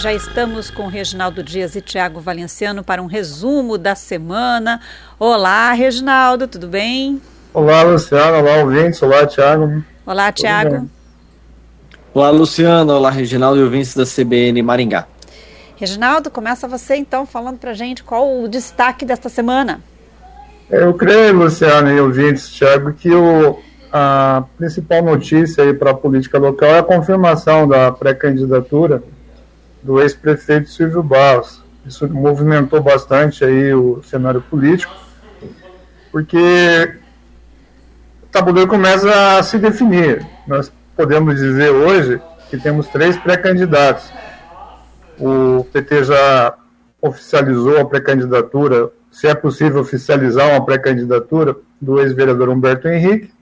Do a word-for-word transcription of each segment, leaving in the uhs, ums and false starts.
Já estamos com Reginaldo Dias e Tiago Valenciano para um resumo da semana. Olá, Reginaldo, tudo bem? Olá, Luciano. Olá, ouvintes. Olá, Tiago. Olá, Tiago. Olá, Luciano. Olá, Reginaldo e ouvintes da C B N Maringá. Reginaldo, começa você então falando para a gente qual o destaque desta semana. Eu creio, Luciano e ouvintes, Tiago, que o, a principal notícia aí para a política local é a confirmação da pré-candidatura do ex-prefeito Silvio Barros. Isso movimentou bastante aí o cenário político, porque o tabuleiro começa a se definir. Nós podemos dizer hoje que temos três pré-candidatos. O P T já oficializou a pré-candidatura, se é possível oficializar uma pré-candidatura, do ex-vereador Humberto Henrique.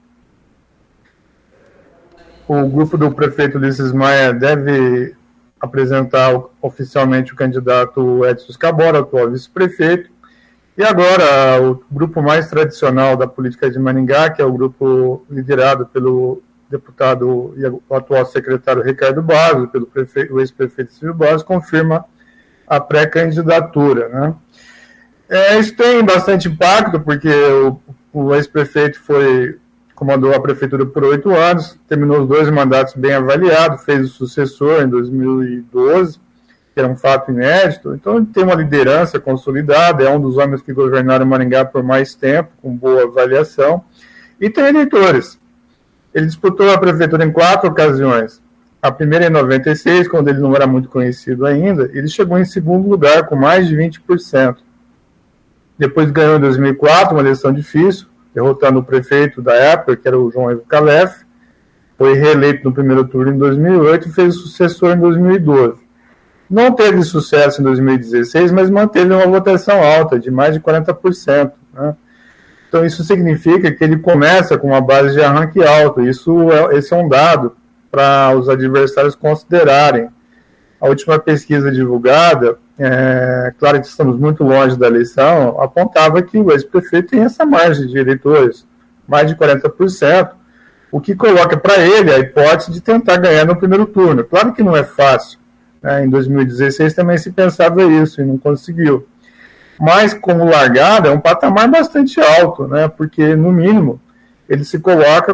O grupo do prefeito Ulisses Maia deve apresentar oficialmente o candidato Edson Scabora, atual vice-prefeito. E agora, o grupo mais tradicional da política de Maringá, que é o grupo liderado pelo deputado e o atual secretário Ricardo Barros, pelo prefeito, o ex-prefeito Silvio Barros, confirma a pré-candidatura, né? É, isso tem bastante impacto, porque o, o ex-prefeito foi, comandou a prefeitura por oito anos, terminou os dois mandatos bem avaliados, fez o sucessor em dois mil e doze, que era um fato inédito. Então ele tem uma liderança consolidada, é um dos homens que governaram Maringá por mais tempo, com boa avaliação, e tem eleitores. Ele disputou a prefeitura em quatro ocasiões. A primeira em noventa e seis, quando ele não era muito conhecido ainda, ele chegou em segundo lugar, com mais de vinte por cento. Depois ganhou em dois mil e quatro, uma eleição difícil, derrotando o prefeito da época, que era o João Evo Calef. Foi reeleito no primeiro turno em dois mil e oito e fez o sucessor em dois mil e doze. Não teve sucesso em dois mil e dezesseis, mas manteve uma votação alta, de mais de quarenta por cento, né? Então isso significa que ele começa com uma base de arranque alto. Isso é, esse é um dado para os adversários considerarem. A última pesquisa divulgada, é, claro que estamos muito longe da eleição, apontava que o ex-prefeito tem essa margem de eleitores, mais de quarenta por cento, o que coloca para ele a hipótese de tentar ganhar no primeiro turno. Claro que não é fácil, né? Em dois mil e dezesseis também se pensava isso e não conseguiu. Mas, como largada, é um patamar bastante alto, né? Porque, no mínimo, ele se coloca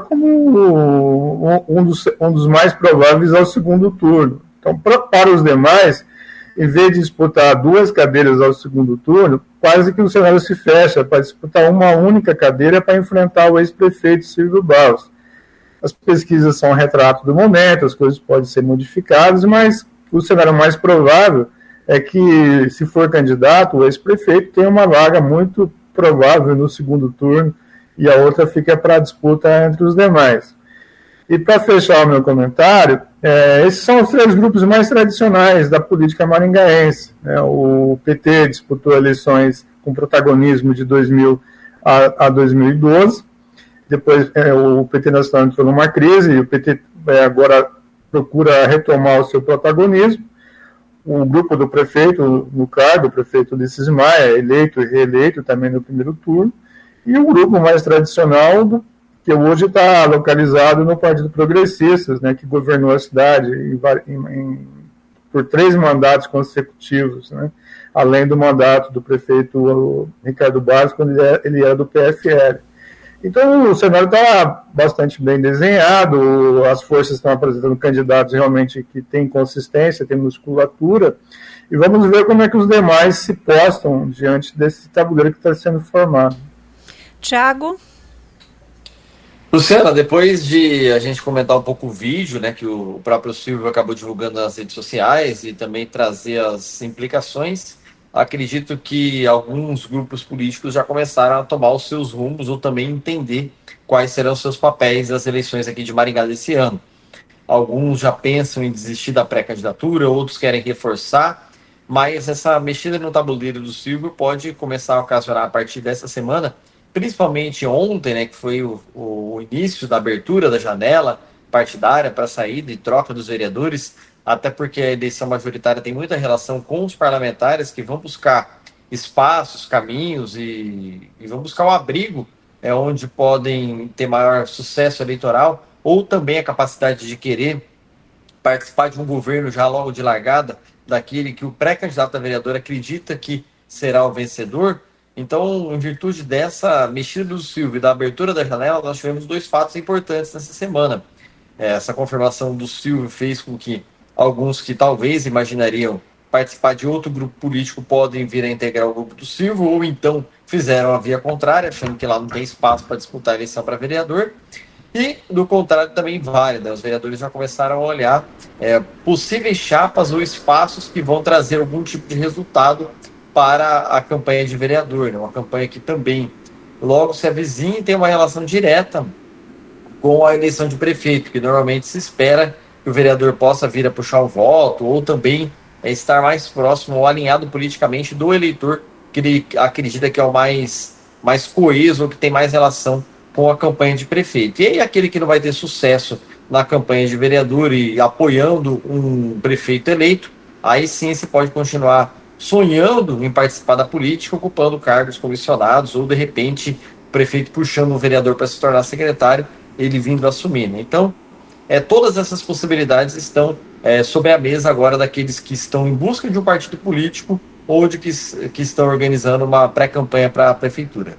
como um dos, um dos mais prováveis ao segundo turno. Então, pra, para os demais, em vez de disputar duas cadeiras ao segundo turno, quase que o cenário se fecha para disputar uma única cadeira para enfrentar o ex-prefeito Silvio Barros. As pesquisas são um retrato do momento, as coisas podem ser modificadas, mas o cenário mais provável é que, se for candidato, o ex-prefeito tem uma vaga muito provável no segundo turno e a outra fica para a disputa entre os demais. E para fechar o meu comentário, é, esses são os três grupos mais tradicionais da política maringaense, né? O P T disputou eleições com protagonismo de dois mil a, a dois mil e doze, depois é, o P T nacional entrou numa crise e o P T é, agora procura retomar o seu protagonismo. O grupo do prefeito, no cargo, o prefeito Ulisses Maia, eleito e reeleito também no primeiro turno, e o grupo mais tradicional do que hoje está localizado no Partido Progressistas, né, que governou a cidade em, em, por três mandatos consecutivos, né, além do mandato do prefeito Ricardo Barros, quando ele era, ele era do P F L. Então, o cenário está bastante bem desenhado, as forças estão apresentando candidatos realmente que têm consistência, têm musculatura, e vamos ver como é que os demais se postam diante desse tabuleiro que está sendo formado. Tiago? Luciana, depois de a gente comentar um pouco o vídeo, né, que o próprio Silvio acabou divulgando nas redes sociais e também trazer as implicações, acredito que alguns grupos políticos já começaram a tomar os seus rumos ou também entender quais serão os seus papéis nas eleições aqui de Maringá desse ano. Alguns já pensam em desistir da pré-candidatura, outros querem reforçar, mas essa mexida no tabuleiro do Silvio pode começar a ocasionar a partir dessa semana, principalmente ontem, né, que foi o, o início da abertura da janela partidária para a saída e troca dos vereadores, até porque a eleição majoritária tem muita relação com os parlamentares que vão buscar espaços, caminhos e, e vão buscar um abrigo é, onde podem ter maior sucesso eleitoral ou também a capacidade de querer participar de um governo já logo de largada daquele que o pré-candidato a vereador acredita que será o vencedor. Então, em virtude dessa mexida do Silvio e da abertura da janela, nós tivemos dois fatos importantes nessa semana. Essa confirmação do Silvio fez com que alguns que talvez imaginariam participar de outro grupo político podem vir a integrar o grupo do Silvio, ou então fizeram a via contrária, achando que lá não tem espaço para disputar a eleição para vereador. E, do contrário, também vale, né? Os vereadores já começaram a olhar é, possíveis chapas ou espaços que vão trazer algum tipo de resultado para a campanha de vereador, né? Uma campanha que também logo se avizinha e tem uma relação direta com a eleição de prefeito, que normalmente se espera que o vereador possa vir a puxar o voto ou também é, estar mais próximo ou alinhado politicamente do eleitor que ele acredita que é o mais, mais coeso ou que tem mais relação com a campanha de prefeito. E aí aquele que não vai ter sucesso na campanha de vereador e apoiando um prefeito eleito, aí sim se pode continuar sonhando em participar da política, ocupando cargos comissionados ou de repente o prefeito puxando um vereador para se tornar secretário, ele vindo assumir, né? Então, é, todas essas possibilidades estão é, sobre a mesa agora daqueles que estão em busca de um partido político ou de que, que estão organizando uma pré-campanha para a prefeitura.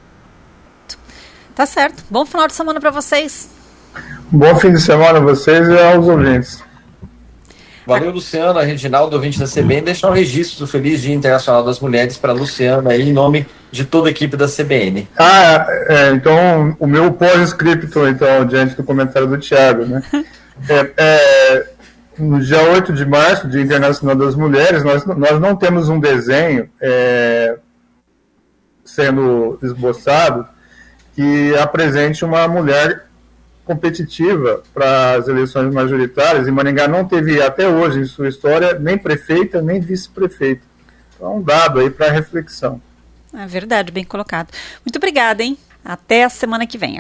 Tá certo. Bom final de semana para vocês. Bom fim de semana a vocês e aos ouvintes. Valeu, Luciana, Reginaldo, ouvinte da C B N. Deixar o registro do Feliz Dia Internacional das Mulheres para a Luciana, aí, em nome de toda a equipe da C B N. Ah, é, então, o meu pós-scripto, então, diante do comentário do Thiago, né? É, é, no dia oito de março, Dia Internacional das Mulheres, nós, nós não temos um desenho é, sendo esboçado que apresente uma mulher competitiva para as eleições majoritárias, e Maringá não teve até hoje em sua história nem prefeita, nem vice-prefeita. Então, um dado aí para reflexão. É verdade, bem colocado. Muito obrigada, hein? Até a semana que vem.